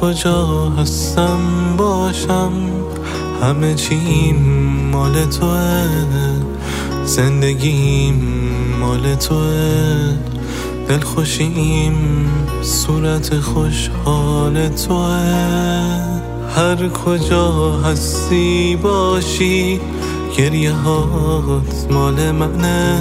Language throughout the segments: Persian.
کجا هستم باشم، همه چیم مال توه، زندگیم مال توه، دلخوشیم صورت خوشحال توه. هر کجا هستی باشی، گریه هات مال منه،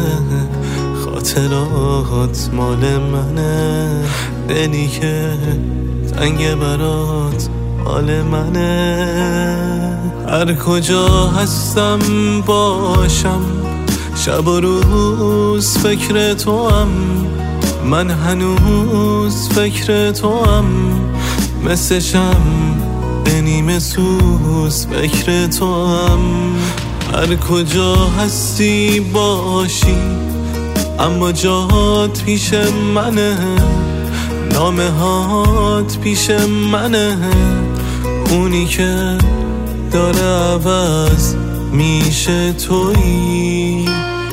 خاطرات مال منه، دلی که تنگ برات مال منه. هر کجا هستم باشم، شب و روز فکر توام، من هنوز فکر توام، مثل شمع نیمه سوز فکر توام. هر کجا هستی باشی، اما جات پیش منه، نامه هات پیش منه، اونی که داره عوض میشه تویی.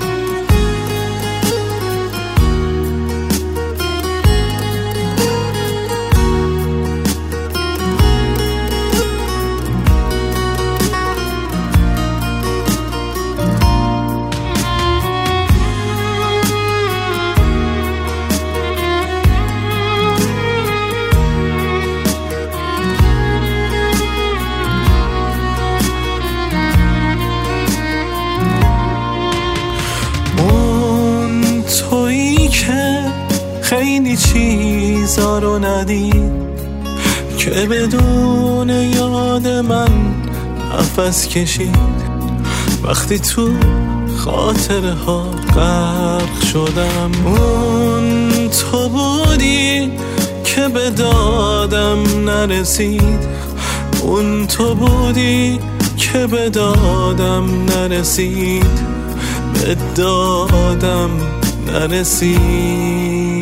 خیلی چیزا رو ندید که بدون یاد من نفس کشید، وقتی تو خاطره ها غرق شدم. اون تو بودی که به دادم نرسید، اون تو بودی که به دادم نرسید، به دادم نرسید.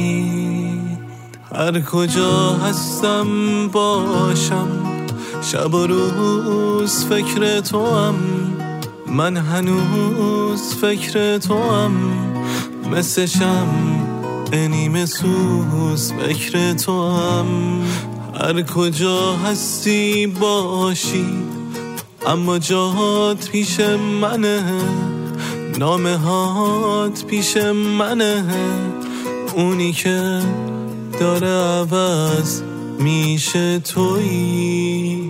هر کجا هستم باشم، شب و روز فکر توام، من هنوز فکر توام، مثل شمع نیمه سوز فکر توام. هر کجا هستی باشی، اما جات پیش منه، نامه هات پیش منه، اونی که داره عوض میشه تویی.